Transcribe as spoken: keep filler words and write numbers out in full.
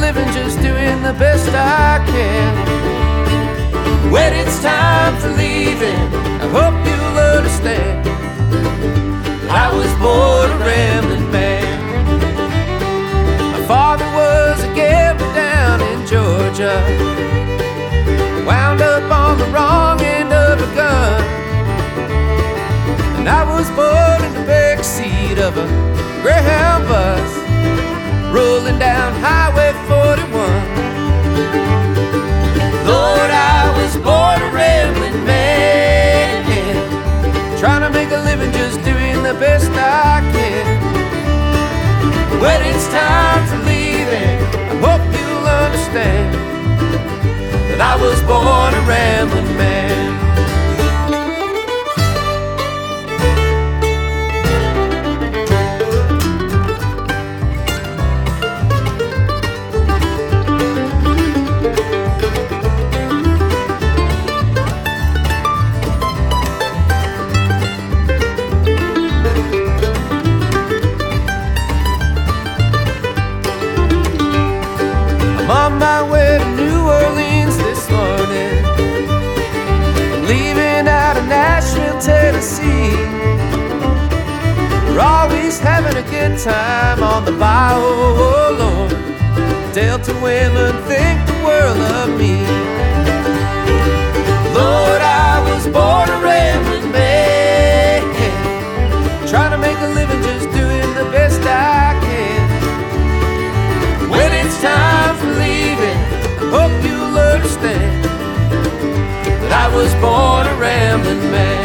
living, just doing the best I can. When it's time for leaving, I hope you'll understand. I was born a rambling man. My father was a gambler down in Georgia, wound up on the wrong end of a gun. And I was born in the backseat of a Greyhound bus, rolling down Highway forty-one. Lord, I was born a rambling man, trying to make a living, just doing the best I can. When it's time for leaving, I hope you'll understand that I was born a rambling man. I'm on my way to New Orleans this morning, I'm leaving out of Nashville, Tennessee. We're always having a good time on the bayou, oh Lord. Delta women think the world of me. Lord, I was born a rambling man, trying to make a living, just doing the best I can. When it's time for leaving, I hope you'll understand that I was born a rambling man.